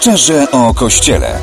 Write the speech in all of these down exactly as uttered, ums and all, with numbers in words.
Szczerze o Kościele.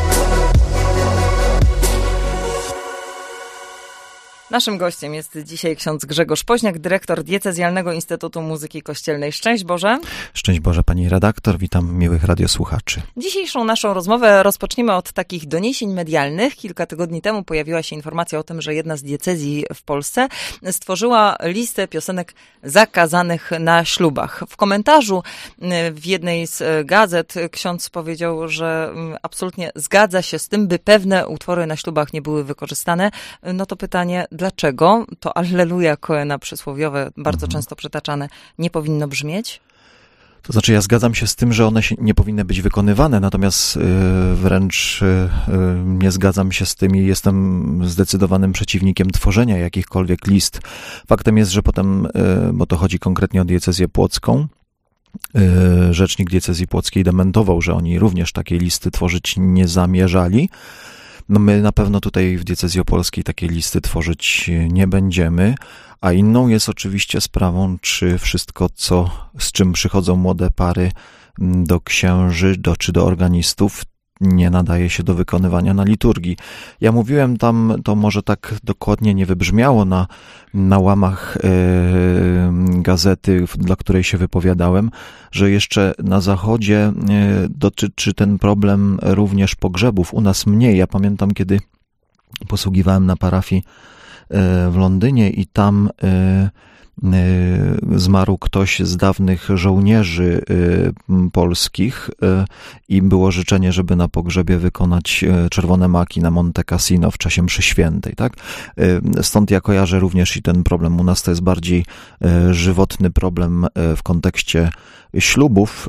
Naszym gościem jest dzisiaj ksiądz Grzegorz Poźniak, dyrektor Diecezjalnego Instytutu Muzyki Kościelnej. Szczęść Boże. Szczęść Boże, pani redaktor. Witam miłych radiosłuchaczy. Dzisiejszą naszą rozmowę rozpoczniemy od takich doniesień medialnych. Kilka tygodni temu pojawiła się informacja o tym, że jedna z diecezji w Polsce stworzyła listę piosenek zakazanych na ślubach. W komentarzu w jednej z gazet ksiądz powiedział, że absolutnie zgadza się z tym, by pewne utwory na ślubach nie były wykorzystane. No to pytanie, dlaczego to Alleluja Cohena przysłowiowe, bardzo mhm. często przytaczane, nie powinno brzmieć? To znaczy ja zgadzam się z tym, że one się nie powinny być wykonywane, natomiast yy, wręcz yy, nie zgadzam się z tym i jestem zdecydowanym przeciwnikiem tworzenia jakichkolwiek list. Faktem jest, że potem, yy, bo to chodzi konkretnie o diecezję płocką, yy, rzecznik diecezji płockiej dementował, że oni również takiej listy tworzyć nie zamierzali. No my na pewno tutaj w diecezji opolskiej takiej listy tworzyć nie będziemy, a inną jest oczywiście sprawą, czy wszystko, co, z czym przychodzą młode pary do księży, do, czy do organistów, nie nadaje się do wykonywania na liturgii. Ja mówiłem tam, to może tak dokładnie nie wybrzmiało na, na łamach e, gazety, dla której się wypowiadałem, że jeszcze na zachodzie e, dotyczy ten problem również pogrzebów. U nas mniej. Ja pamiętam, kiedy posługiwałem na parafii e, w Londynie i tam e, zmarł ktoś z dawnych żołnierzy polskich i było życzenie, żeby na pogrzebie wykonać czerwone maki na Monte Cassino w czasie mszy świętej, tak? Stąd ja kojarzę również i ten problem. U nas to jest bardziej żywotny problem w kontekście ślubów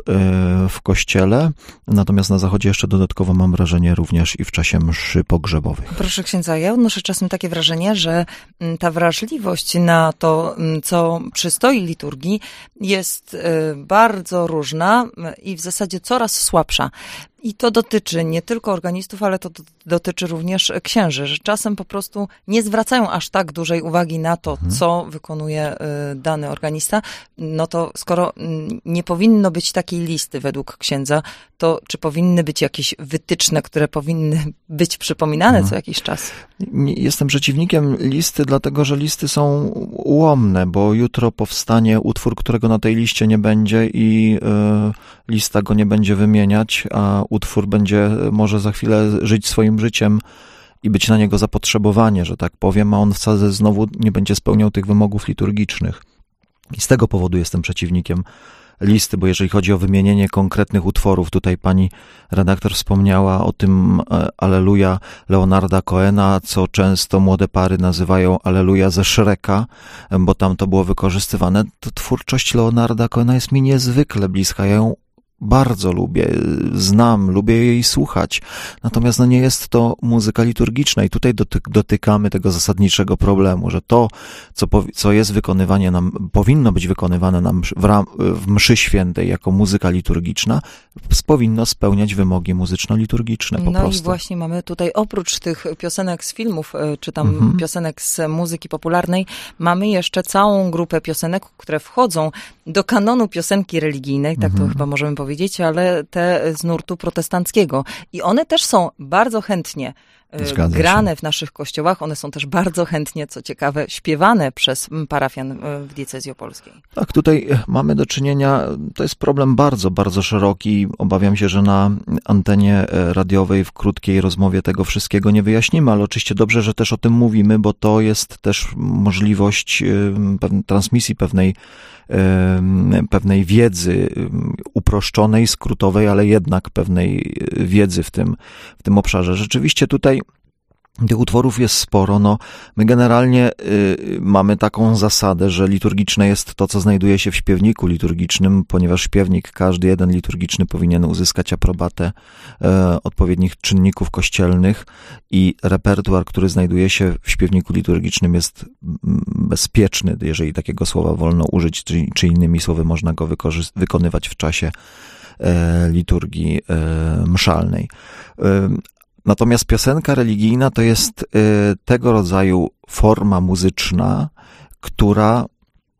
w kościele, natomiast na zachodzie jeszcze dodatkowo mam wrażenie również i w czasie mszy pogrzebowych. Proszę księdza, ja odnoszę czasem takie wrażenie, że ta wrażliwość na to, co przystoi liturgii, jest bardzo różna i w zasadzie coraz słabsza. I to dotyczy nie tylko organistów, ale to dotyczy również księży, że czasem po prostu nie zwracają aż tak dużej uwagi na to, mhm. co wykonuje dany organista. No to skoro nie powinno być takiej listy według księdza, to czy powinny być jakieś wytyczne, które powinny być przypominane mhm. co jakiś czas? Jestem przeciwnikiem listy, dlatego że listy są ułomne, bo jutro powstanie utwór, którego na tej liście nie będzie i y, lista go nie będzie wymieniać, a utwór będzie może za chwilę żyć swoim życiem i być na niego zapotrzebowanie, że tak powiem, a on wcale znowu nie będzie spełniał tych wymogów liturgicznych. I z tego powodu jestem przeciwnikiem listy, bo jeżeli chodzi o wymienienie konkretnych utworów, tutaj pani redaktor wspomniała o tym Alleluja Leonarda Cohena, co często młode pary nazywają Alleluja ze Shreka, bo tam to było wykorzystywane. To twórczość Leonarda Cohena jest mi niezwykle bliska, ja ją bardzo lubię, znam, lubię jej słuchać. Natomiast no nie jest to muzyka liturgiczna i tutaj dotyk, dotykamy tego zasadniczego problemu, że to, co, co jest wykonywanie nam, powinno być wykonywane nam w, ram, w mszy świętej jako muzyka liturgiczna, powinno spełniać wymogi muzyczno-liturgiczne po no prostu. No i właśnie mamy tutaj oprócz tych piosenek z filmów, czy tam mhm. piosenek z muzyki popularnej, mamy jeszcze całą grupę piosenek, które wchodzą do kanonu piosenki religijnej, tak mhm. to chyba możemy powiedzieć, ale te z nurtu protestanckiego. I one też są bardzo chętnie Zgadza grane się. w naszych kościołach. One są też bardzo chętnie, co ciekawe, śpiewane przez parafian w diecezji opolskiej. Tak, tutaj mamy do czynienia, to jest problem bardzo, bardzo szeroki. Obawiam się, że na antenie radiowej w krótkiej rozmowie tego wszystkiego nie wyjaśnimy, ale oczywiście dobrze, że też o tym mówimy, bo to jest też możliwość transmisji pewnej pewnej wiedzy uproszczonej, skrótowej, ale jednak pewnej wiedzy w tym, w tym obszarze. Rzeczywiście tutaj tych utworów jest sporo. No, my generalnie y, mamy taką zasadę, że liturgiczne jest to, co znajduje się w śpiewniku liturgicznym, ponieważ śpiewnik, każdy jeden liturgiczny powinien uzyskać aprobatę y, odpowiednich czynników kościelnych i repertuar, który znajduje się w śpiewniku liturgicznym jest bezpieczny, jeżeli takiego słowa wolno użyć, czy, czy innymi słowy można go wykorzy- wykonywać w czasie y, liturgii y, mszalnej. Y, Natomiast piosenka religijna to jest y, tego rodzaju forma muzyczna, która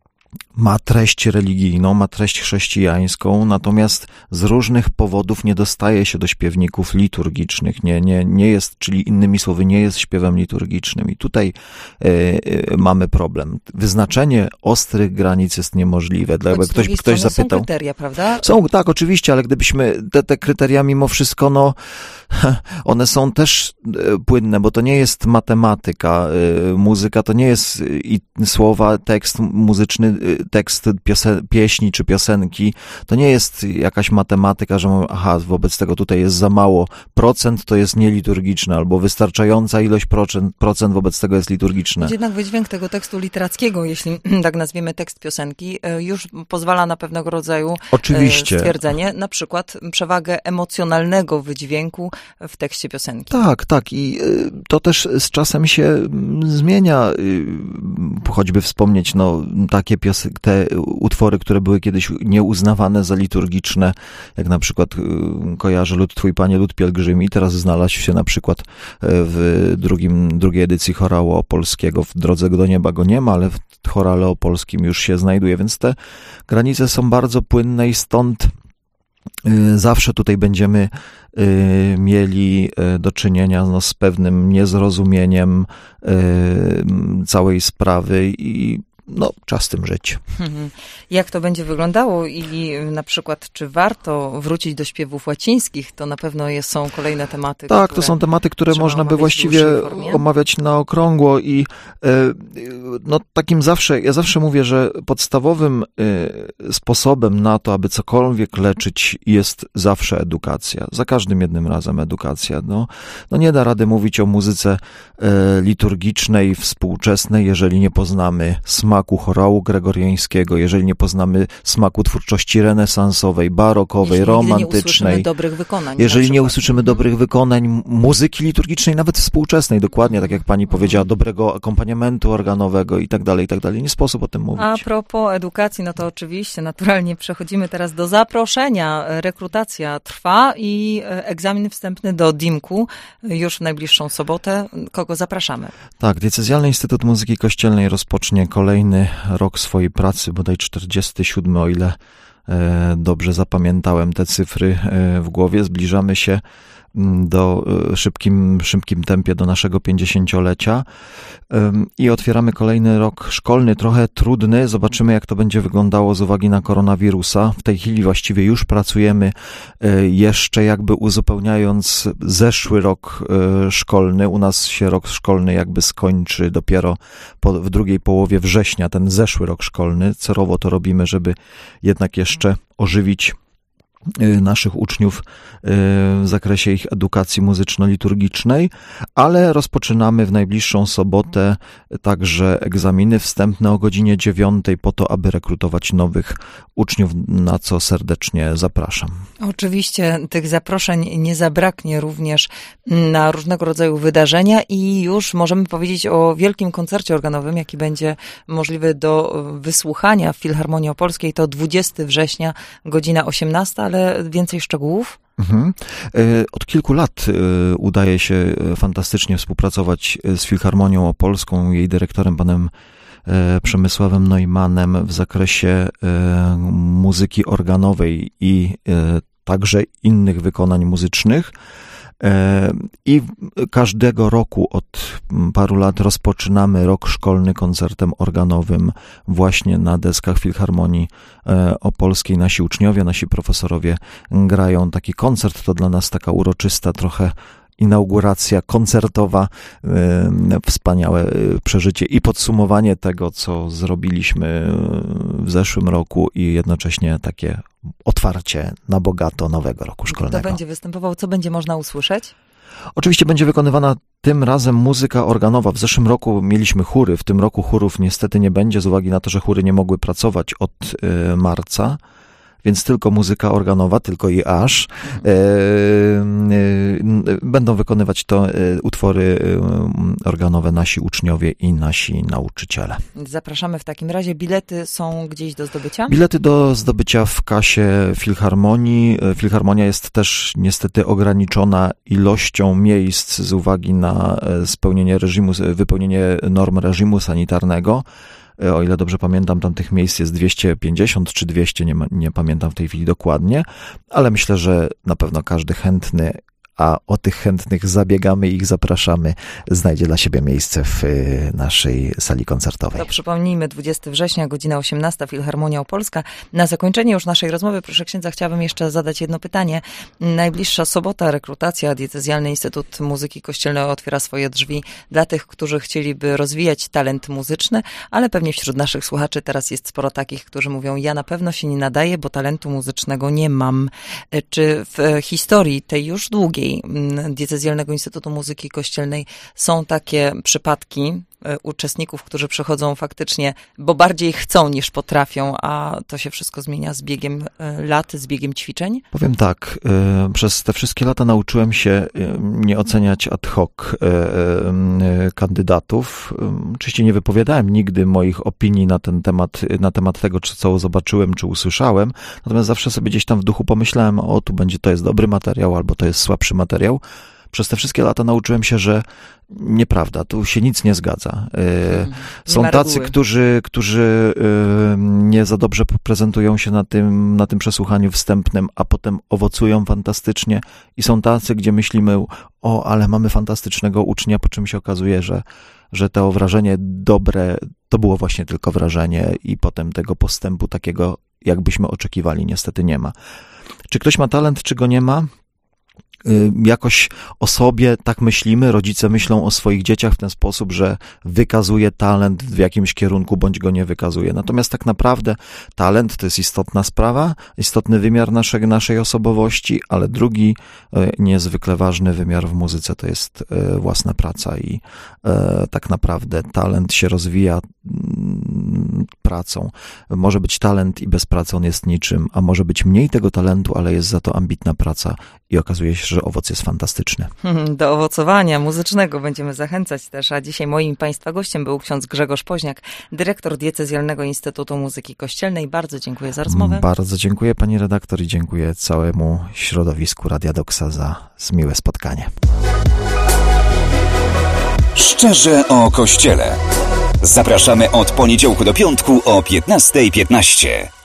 ma treść religijną, ma treść chrześcijańską, natomiast z różnych powodów nie dostaje się do śpiewników liturgicznych, nie, nie, nie jest, czyli innymi słowy, nie jest śpiewem liturgicznym. I tutaj y, y, mamy problem. Wyznaczenie ostrych granic jest niemożliwe. Jakby ktoś, ktoś zapytał. Są kryteria, prawda? Są, tak, oczywiście, ale gdybyśmy te, te kryteria mimo wszystko, no, one są też płynne, bo to nie jest matematyka. Muzyka to nie jest i słowa, tekst muzyczny, tekst piosen- pieśni czy piosenki. To nie jest jakaś matematyka, że aha, wobec tego tutaj jest za mało procent, to jest nieliturgiczne, albo wystarczająca ilość procent, procent wobec tego jest liturgiczne. Jednak wydźwięk tego tekstu literackiego, jeśli tak nazwiemy tekst piosenki, już pozwala na pewnego rodzaju Oczywiście. stwierdzenie, na przykład przewagę emocjonalnego wydźwięku w tekście piosenki. Tak, tak i to też z czasem się zmienia. Choćby wspomnieć, no, takie pios- te utwory, które były kiedyś nieuznawane za liturgiczne, jak na przykład kojarzę Lud Twój, Panie, Lud Pielgrzymi, teraz znalazł się na przykład w drugim, drugiej edycji chorału opolskiego. W Drodze do Nieba go nie ma, ale w chorale opolskim już się znajduje, więc te granice są bardzo płynne i stąd zawsze tutaj będziemy mieli do czynienia no, z pewnym niezrozumieniem całej sprawy i no, czas z tym żyć. Jak to będzie wyglądało i na przykład, czy warto wrócić do śpiewów łacińskich? To na pewno jest, są kolejne tematy. Tak, to są tematy, które można by właściwie omawiać na okrągło i no takim zawsze, ja zawsze mówię, że podstawowym sposobem na to, aby cokolwiek leczyć, jest zawsze edukacja. Za każdym jednym razem edukacja. No, no nie da rady mówić o muzyce liturgicznej, współczesnej, jeżeli nie poznamy smaku chorału gregoriańskiego, jeżeli nie poznamy smaku twórczości renesansowej, barokowej, Jeśli romantycznej. Nie usłyszymy dobrych wykonań. Jeżeli nie usłyszymy dobrych wykonań muzyki liturgicznej, nawet współczesnej, dokładnie, tak jak pani powiedziała, dobrego akompaniamentu organowego i tak dalej, i tak dalej. Nie sposób o tym mówić. A propos edukacji, no to oczywiście, naturalnie przechodzimy teraz do zaproszenia. Rekrutacja trwa i egzamin wstępny do dimku już w najbliższą sobotę. Kogo zapraszamy? Tak, Diecezjalny Instytut Muzyki Kościelnej rozpocznie kolejny rok swojej pracy, bodaj czterdziesty siódmy, o ile e, dobrze zapamiętałem te cyfry e, w głowie. Zbliżamy się do szybkim, szybkim tempie do naszego pięćdziesięciolecia i otwieramy kolejny rok szkolny, trochę trudny. Zobaczymy, jak to będzie wyglądało z uwagi na koronawirusa. W tej chwili właściwie już pracujemy jeszcze jakby uzupełniając zeszły rok szkolny. U nas się rok szkolny jakby skończy dopiero po, w drugiej połowie września, ten zeszły rok szkolny. Celowo to robimy, żeby jednak jeszcze ożywić naszych uczniów w zakresie ich edukacji muzyczno-liturgicznej, ale rozpoczynamy w najbliższą sobotę także egzaminy wstępne o godzinie dziewiątej po to, aby rekrutować nowych uczniów, na co serdecznie zapraszam. Oczywiście tych zaproszeń nie zabraknie również na różnego rodzaju wydarzenia i już możemy powiedzieć o wielkim koncercie organowym, jaki będzie możliwy do wysłuchania w Filharmonii Opolskiej. To dwudziestego września, godzina osiemnasta, ale więcej szczegółów? Mhm. Od kilku lat udaje się fantastycznie współpracować z Filharmonią Opolską, jej dyrektorem panem Przemysławem Neumannem w zakresie muzyki organowej i także innych wykonań muzycznych. I każdego roku od paru lat rozpoczynamy rok szkolny koncertem organowym właśnie na deskach Filharmonii Opolskiej. Nasi uczniowie, nasi profesorowie grają taki koncert. To dla nas taka uroczysta trochę inauguracja koncertowa, wspaniałe przeżycie i podsumowanie tego, co zrobiliśmy w zeszłym roku i jednocześnie takie otwarcie na bogato nowego roku szkolnego. Kto będzie występował? Co będzie można usłyszeć? Oczywiście będzie wykonywana tym razem muzyka organowa. W zeszłym roku mieliśmy chóry, w tym roku chórów niestety nie będzie z uwagi na to, że chóry nie mogły pracować od y, marca. Więc tylko muzyka organowa, tylko i aż. E, e, będą wykonywać to e, utwory e, organowe nasi uczniowie i nasi nauczyciele. Zapraszamy w takim razie. Bilety są gdzieś do zdobycia? Bilety do zdobycia w kasie Filharmonii. Filharmonia jest też niestety ograniczona ilością miejsc z uwagi na spełnienie reżimu, wypełnienie norm reżimu sanitarnego. O ile dobrze pamiętam, tam tych miejsc jest dwieście pięćdziesiąt czy dwieście, nie, nie pamiętam w tej chwili dokładnie, ale myślę, że na pewno każdy chętny, a o tych chętnych zabiegamy i ich zapraszamy, znajdzie dla siebie miejsce w naszej sali koncertowej. To przypomnijmy, dwudziestego września, godzina osiemnasta, Filharmonia Opolska. Na zakończenie już naszej rozmowy, proszę księdza, chciałabym jeszcze zadać jedno pytanie. Najbliższa sobota, rekrutacja, Diecezjalny Instytut Muzyki Kościelnej otwiera swoje drzwi dla tych, którzy chcieliby rozwijać talent muzyczny, ale pewnie wśród naszych słuchaczy teraz jest sporo takich, którzy mówią, ja na pewno się nie nadaję, bo talentu muzycznego nie mam. Czy w historii tej już długiej Diecezjalnego Instytutu Muzyki Kościelnej są takie przypadki uczestników, którzy przychodzą faktycznie, bo bardziej chcą niż potrafią, a to się wszystko zmienia z biegiem lat, z biegiem ćwiczeń? Powiem tak, przez te wszystkie lata nauczyłem się nie oceniać ad hoc kandydatów. Oczywiście nie wypowiadałem nigdy moich opinii na ten temat, na temat tego, czy co zobaczyłem, czy usłyszałem, natomiast zawsze sobie gdzieś tam w duchu pomyślałem, o tu będzie, to jest dobry materiał, albo to jest słabszy materiał. Przez te wszystkie lata nauczyłem się, że nieprawda, tu się nic nie zgadza. Hmm, Są nie tacy, którzy, którzy nie za dobrze prezentują się na tym, na tym przesłuchaniu wstępnym, a potem owocują fantastycznie i są tacy, gdzie myślimy, o, ale mamy fantastycznego ucznia, po czym się okazuje, że, że to wrażenie dobre to było właśnie tylko wrażenie i potem tego postępu takiego, jakbyśmy oczekiwali, niestety nie ma. Czy ktoś ma talent, czy go nie ma? Jakoś o sobie tak myślimy, rodzice myślą o swoich dzieciach w ten sposób, że wykazuje talent w jakimś kierunku, bądź go nie wykazuje. Natomiast tak naprawdę talent to jest istotna sprawa, istotny wymiar naszej, naszej osobowości, ale drugi niezwykle ważny wymiar w muzyce to jest własna praca i tak naprawdę talent się rozwija pracą. Może być talent i bez pracy on jest niczym, a może być mniej tego talentu, ale jest za to ambitna praca i okazuje się, że owoc jest fantastyczny. Do owocowania muzycznego będziemy zachęcać też, a dzisiaj moim Państwa gościem był ksiądz Grzegorz Poźniak, dyrektor Diecezjalnego Instytutu Muzyki Kościelnej. Bardzo dziękuję za rozmowę. Bardzo dziękuję pani redaktor i dziękuję całemu środowisku Radia Doksa za miłe spotkanie. Szczerze o Kościele. Zapraszamy od poniedziałku do piątku o piętnasta piętnaście.